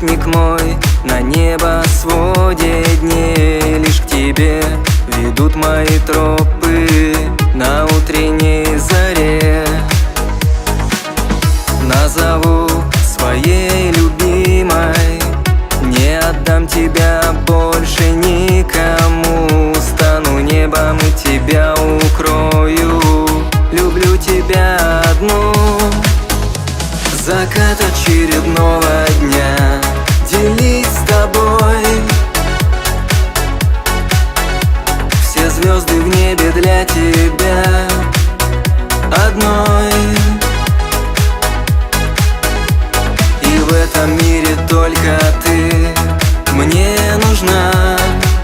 Спутник мой на небосводе дней, лишь к тебе ведут мои тропы на утренней заре. Назову своей любимой, не отдам тебя больше никому. Стану небом и тебя укрою, люблю тебя одну. Закат очередного дня делить с тобой, все звезды в небе для тебя одной. И в этом мире только ты мне нужна.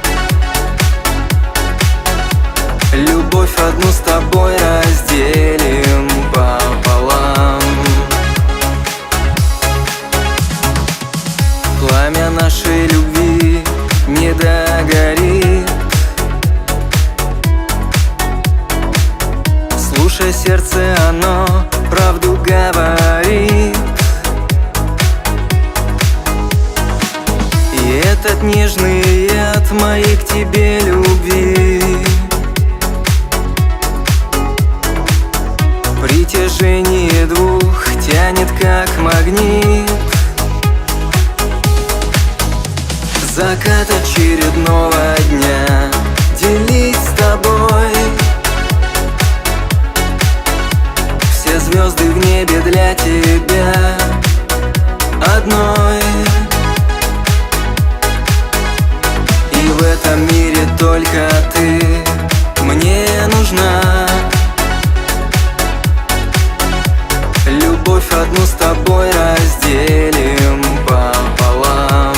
Любовь одну с тобой разделим пополам. Пламя нашей любви не догорит. Слушай сердце, оно правду говорит. И этот нежный яд моей к тебе любви, притяжение двух тянет как магнит. Закат очередного дня делить с тобой, все звезды в небе для тебя одной. И в этом мире только ты мне нужна. Любовь одну с тобой разделим пополам.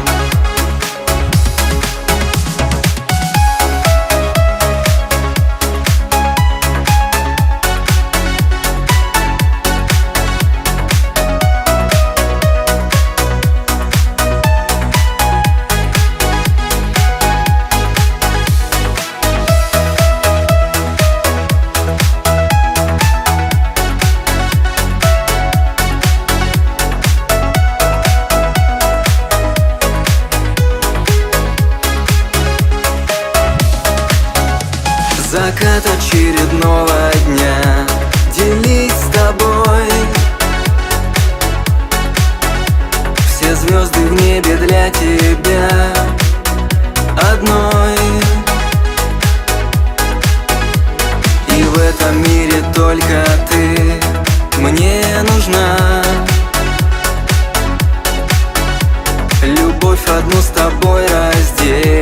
Закат очередного дня делить с тобой, все звезды в небе для тебя одной. И в этом мире только ты мне нужна. Любовь одну с тобой разделим